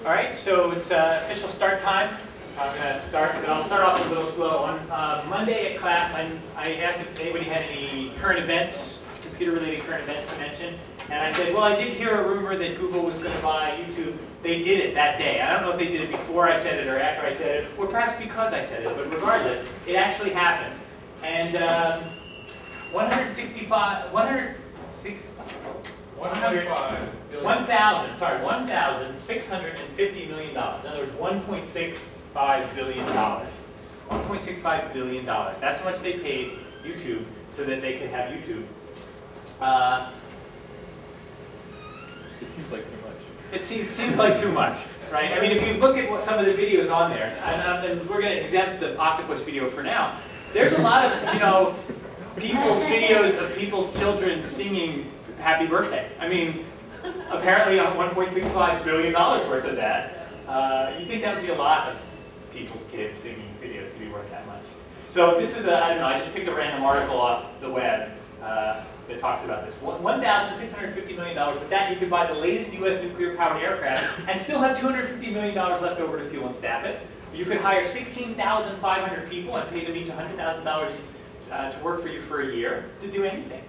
All right, so it's official start time. I'm going to start, but I'll start off a little slow. On Monday at class, I asked if anybody had any current events, computer-related current events to mention. And I said, well, I did hear a rumor that Google was going to buy YouTube. They did it that day. I don't know if they did it before I said it or after I said it, or perhaps because I said it. But regardless, it actually happened. And 1,650 million dollars. In other words, 1.65 billion dollars. 1.65 billion dollars. That's how much they paid YouTube so that they could have YouTube. It seems like too much. It seems like too much, right? I mean, if you look at what some of the videos on there, and we're going to exempt the octopus video for now. There's a lot of, people's videos of people's children singing "Happy Birthday." I mean, apparently $1.65 billion worth of that. You think that would be a lot of people's kids singing videos to be worth that much? So this is I don't know. I just picked a random article off the web that talks about this. $1,650 million. With that, you could buy the latest U.S. nuclear-powered aircraft and still have $250 million left over to fuel and staff it. You could hire 16,500 people and pay them each $100,000 to work for you for a year to do anything.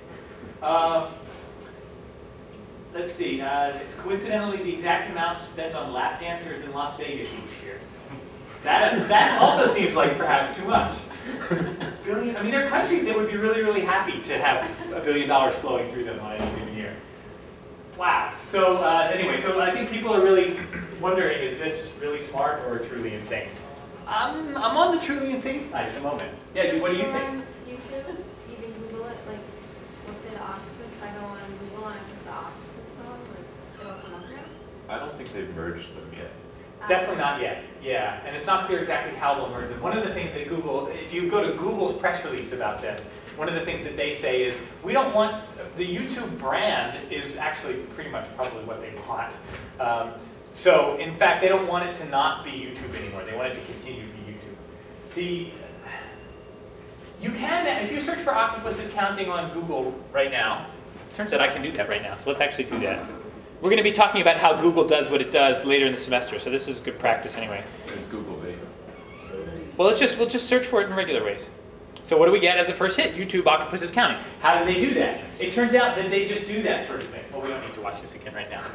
Let's see. It's coincidentally the exact amount spent on lap dancers in Las Vegas each year. That also seems like perhaps too much. Billion. I mean, there are countries that would be really, really happy to have $1 billion flowing through them on any given year. Wow. So anyway, so I think people are really wondering, is this really smart or truly insane? I'm on the truly insane side at the moment. Yeah, what do you think? YouTube, you can Google it, like, look at the octopus. I go on Google and I put the octopus phone, like, it'll come up there. I don't think they've merged them yet. Definitely not yet, yeah. And it's not clear exactly how they'll merge them. One of the things that Google, if you go to Google's press release about this, one of the things that they say is, we don't want, the YouTube brand is actually pretty much probably what they want. So, in fact, they don't want it to not be YouTube anymore. They want it to continue to be YouTube. You can, if you search for octopuses counting on Google right now, it turns out I can do that right now, so let's actually do that. We're going to be talking about how Google does what it does later in the semester, so this is good practice anyway. It's Google video. Well, we'll just search for it in regular ways. So what do we get as a first hit? YouTube octopuses counting. How do they do that? It turns out that they just do that sort of thing. Well, we don't need to watch this again right now.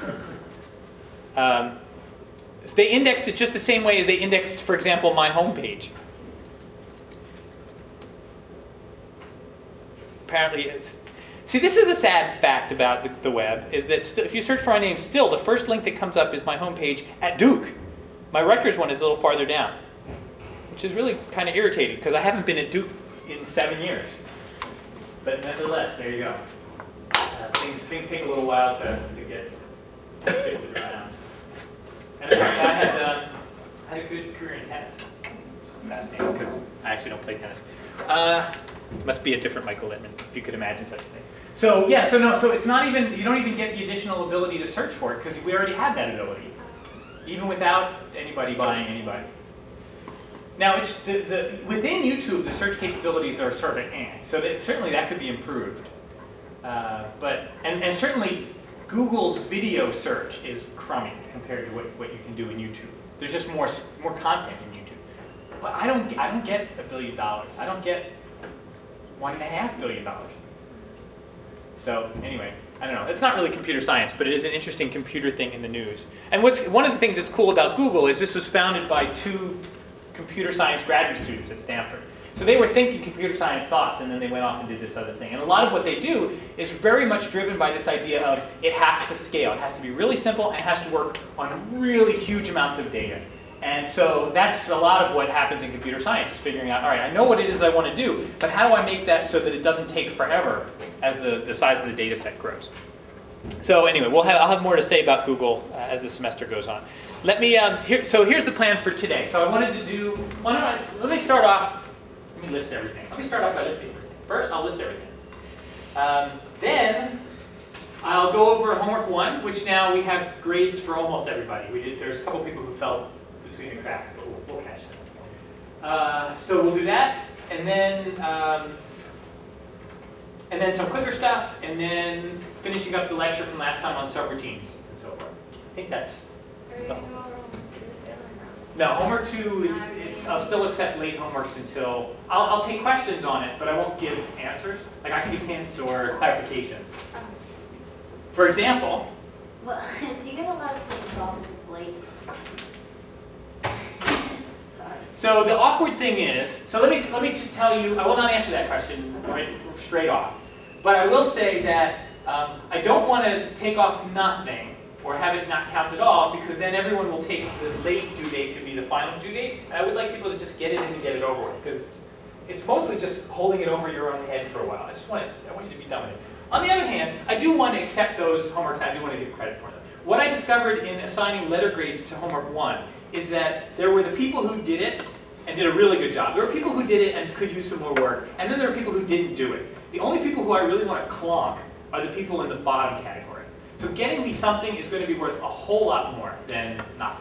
So they indexed it just the same way as they indexed, for example, my homepage. Apparently, see, this is a sad fact about the web, is that if you search for my name, still the first link that comes up is my homepage at Duke. My Rutgers one is a little farther down, which is really kind of irritating because I haven't been at Duke in 7 years. But nonetheless, there you go. Things take a little while to get shifted around. And of course, I had a good career in tennis. Fascinating, because I actually don't play tennis. Must be a different Michael Littman, if you could imagine such a thing. So yeah, so it's not even, you don't even get the additional ability to search for it, because we already had that ability, even without anybody buying anybody. Now, it's within YouTube, the search capabilities are sort of so that certainly that could be improved. And certainly Google's video search is crummy compared to what you can do in YouTube. There's just more content in YouTube. But I don't get $1 billion. I don't get $1.5 billion. So anyway, I don't know. It's not really computer science, but it is an interesting computer thing in the news. And one of the things that's cool about Google is this was founded by 2 computer science graduate students at Stanford. So they were thinking computer science thoughts, and then they went off and did this other thing. And a lot of what they do is very much driven by this idea of it has to scale. It has to be really simple and it has to work on really huge amounts of data. And so that's a lot of what happens in computer science, is figuring out, all right, I know what it is I want to do, but how do I make that so that it doesn't take forever as the size of the data set grows? So anyway, I'll have more to say about Google as the semester goes on. Let me, so here's the plan for today. So I wanted to do, let me start off, let me list everything. Let me start off by listing everything. First, I'll list everything. Then, I'll go over homework 1, which now we have grades for almost everybody. There's a couple people who fell between the cracks, but we'll catch them. So we'll do that, and then some Clicker stuff, and then finishing up the lecture from last time on subroutines and so forth. I think that's Are you gonna go over homework two still or No, homework 2 I'll still accept late homeworks until, I'll take questions on it, but I won't give answers. Like I can give hints or clarifications. no? For example, Well, do you get a lot of things off if it's late? Sorry. so the awkward thing is, so let me just tell you, I will not answer that question right straight off. But I will say that I don't want to take off nothing or have it not count at all, because then everyone will take the late due date to be the final due date. And I would like people to just get it in and get it over with, because it's mostly just holding it over your own head for a while. I want you to be done with it. On the other hand, I do want to accept those homeworks, and I do want to give credit for them. What I discovered in assigning letter grades to homework 1 is that there were the people who did it and did a really good job. There were people who did it and could use some more work, and then there are people who didn't do it. The only people who I really want to clonk are the people in the bottom category. So getting me something is going to be worth a whole lot more than nothing.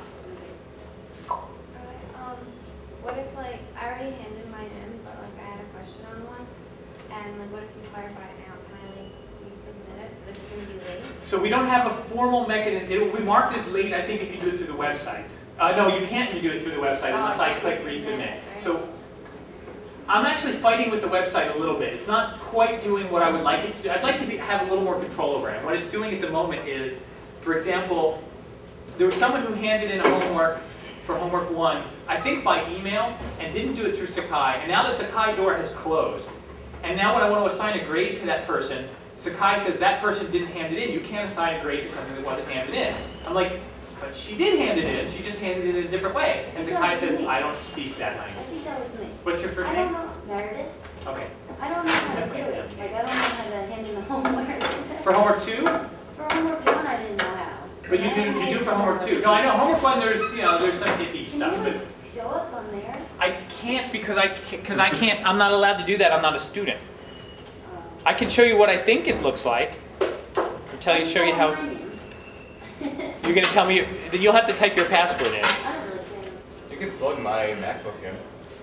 Alright, what if like, I already handed mine in, but like I had a question on one, and like what if you clarify it now, can I like resubmit it, if it's gonna be late? So we don't have a formal mechanism. It will be marked as late, I think, if you do it through the website. No, you can't redo it through the website unless I click resubmit. So I'm actually fighting with the website a little bit. It's not quite doing what I would like it to do. I'd like to have a little more control over it. And what it's doing at the moment is, for example, there was someone who handed in a homework for homework 1, I think by email, and didn't do it through Sakai. And now the Sakai door has closed. And now when I want to assign a grade to that person, Sakai says that person didn't hand it in. You can't assign a grade to something that wasn't handed in. I'm like, but she did hand it in. She just handed it in a different way. And Sakai says, I don't speak that I language. think that was me. What's your first I name? don't know, Meredith. Okay. I don't know how to do it. Like, I don't know how to hand in the homework. For homework 2? For homework 1, I didn't know how. But you do for homework 2. No, I know. Homework 1, there's some iffy Can stuff. you But like show us on there? I can't because I can't. I'm not allowed to do that. I'm not a student. I can show you what I think it looks like. Or show you how. You're gonna tell me. You'll have to type your password in, I don't really care. You can plug my MacBook in.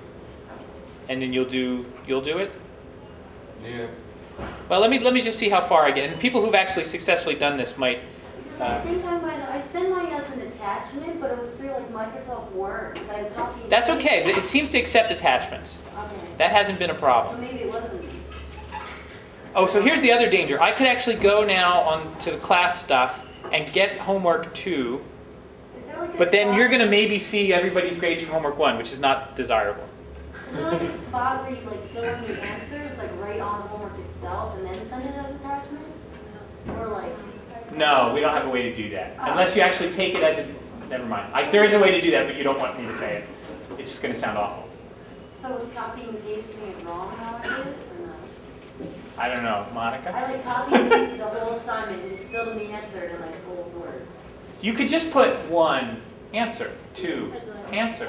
and then you'll do it. Yeah. Well, let me just see how far I get. And people who've actually successfully done this might. I think I sent mine as an attachment, but it was through like Microsoft Word. So I copied. That's okay. It seems to accept attachments. Okay. That hasn't been a So problem. maybe it wasn't me. Oh, so here's the other danger. I could actually go now on to the class stuff and get homework 2, Is there like a but then spot- you're going to maybe see everybody's grades from homework 1, which is not desirable. Is there like a spot where you like fill in the answers, like right on the homework itself, and then send it as attachment? Or like, No, we don't have a way to do that. Unless you actually take it as a, never mind. There is a way to do that, but you don't want me to say it. It's just going to sound awful. so is copying and pasting it wrong how I did it, or no? I don't know, Monica? I like copied and pasted the whole assignment and just filled in the answer in like old Word. You could just put 1, answer, 2, answer.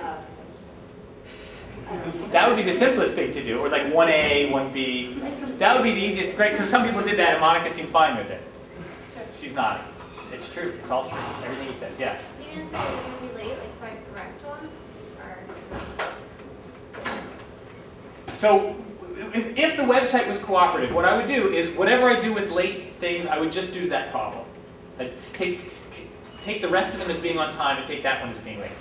I don't know. That would be the simplest thing to do, or like 1A, 1B. Like, That would be the easiest. Great, because some people did that and Monica seemed fine with it. She's not. It's true. It's all true. Everything he says, yeah. You didn't say it was gonna be late, like if I correct one, or? So if the website was cooperative, what I would do is whatever I do with late things, I would just do that problem. I'd take the rest of them as being on time and take that one as being late.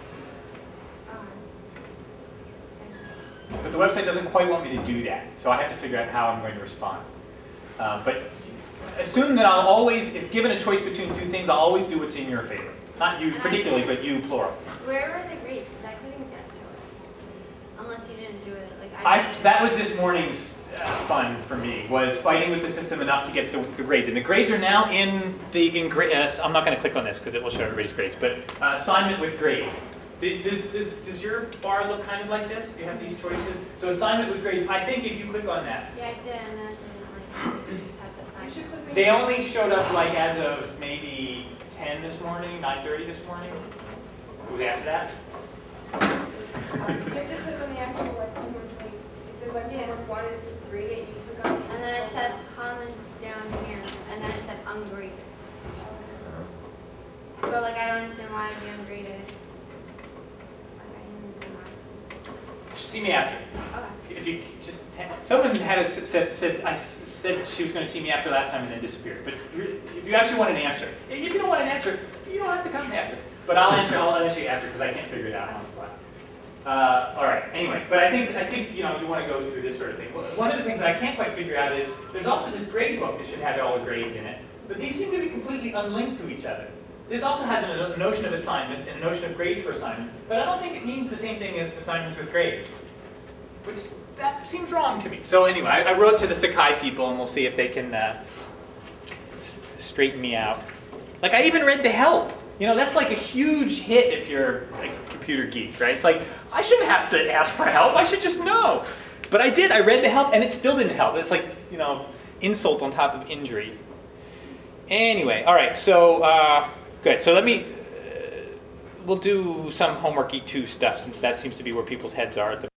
But the website doesn't quite want me to do that, so I have to figure out how I'm going to respond. But assume that I'll always, if given a choice between 2 things, I'll always do what's in your favor. Not you particularly, but you plural. Where were the grades? Because I couldn't get to it. Unless you didn't do it, like That was this morning's fun for me, was fighting with the system enough to get the grades. And the grades are now in I'm not going to click on this because it will show everybody's grades, but assignment with grades. Does your bar look kind of like this? You have these choices. So assignment with grades, I think if you click on that, Yeah, I did, and then it didn't like, you just had to find it. they only showed up like as of maybe 10 this morning, 9:30 this morning. It was after that. You have to click on the actual like homework link. It says like homework 1, it says grade it, you click on it. And then it said comments down here, and then it said ungraded. So like I don't understand why it'd be ungraded. Like I didn't do mine. See me after. Okay. If you just, someone said she was going to see me after last time and then disappeared. But if you actually want an answer, if you don't want an answer, you don't have to come after. But I'll answer you after because I can't figure it out on the fly. All right. Anyway, but I think you know you want to go through this sort of thing. One of the things that I can't quite figure out is there's also this grade book that should have all the grades in it, but these seem to be completely unlinked to each other. This also has a notion of assignments and a notion of grades for assignments, but I don't think it means the same thing as assignments with grades, which that seems wrong to me. So anyway, I wrote to the Sakai people, and we'll see if they can straighten me out. Like I even read the help. You know, that's like a huge hit if you're a computer geek, right? It's like, I shouldn't have to ask for help, I should just know. But I did, I read the help, and it still didn't help. It's like, you know, insult on top of injury. Anyway, all right, so, good. So we'll do some homework E2 stuff, since that seems to be where people's heads are at the